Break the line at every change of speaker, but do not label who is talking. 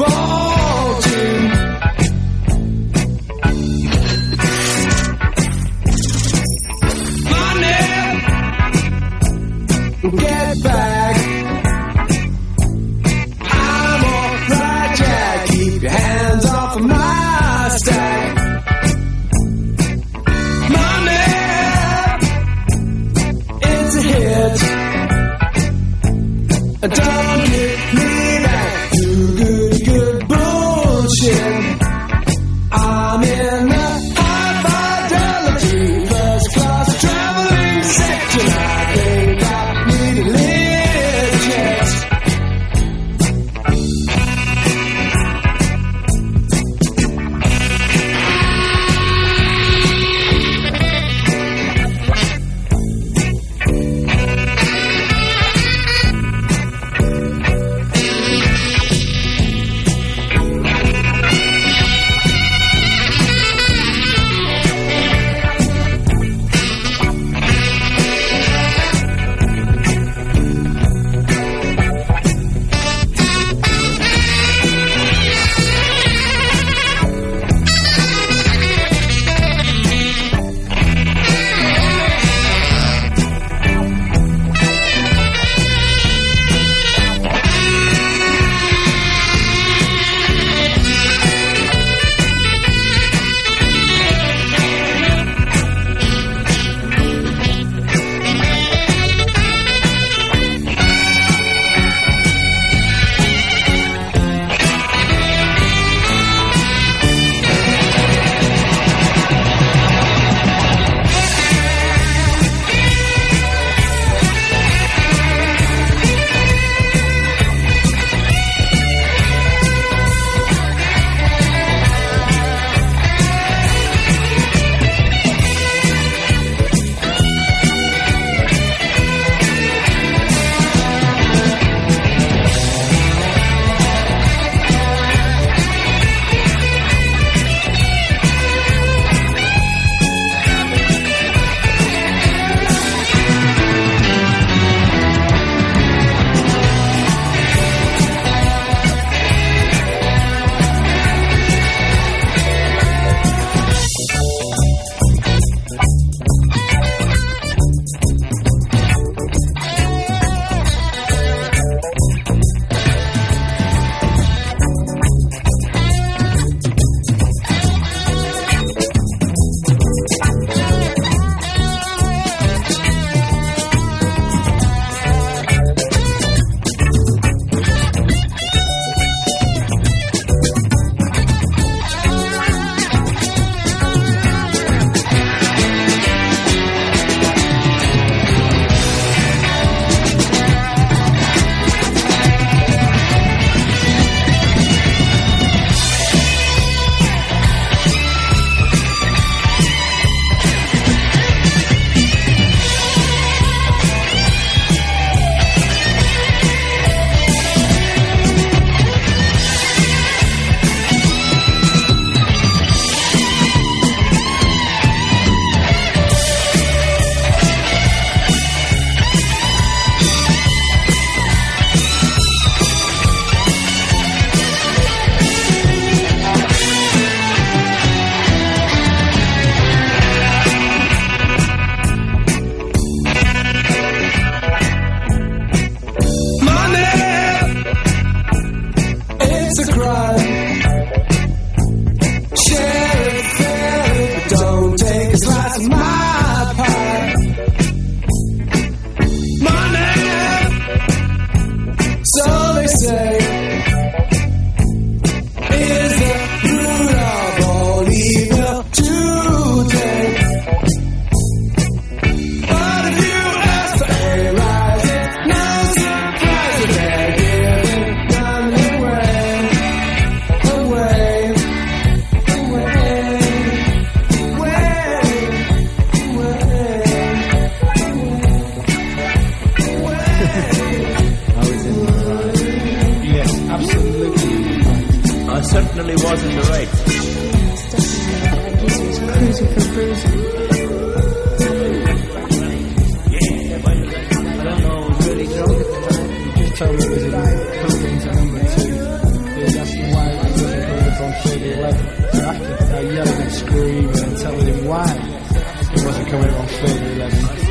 fall to. Get back. I'm alright, Jack. Keep your hands off of my stack. Money, it's a hit. Don't get me back to good bullshit. I'm in the high fidelity first class traveling section. I think I need a lift jet.
certainly was in the right.
I guess he was cruising for cruising.
Yeah, but I don't know, I was really drunk at the time.
You just told me it was in cocaine to number 2. Yeah, that's the one. 11. So after yelling and screaming and telling him why it wasn't coming on 30 11,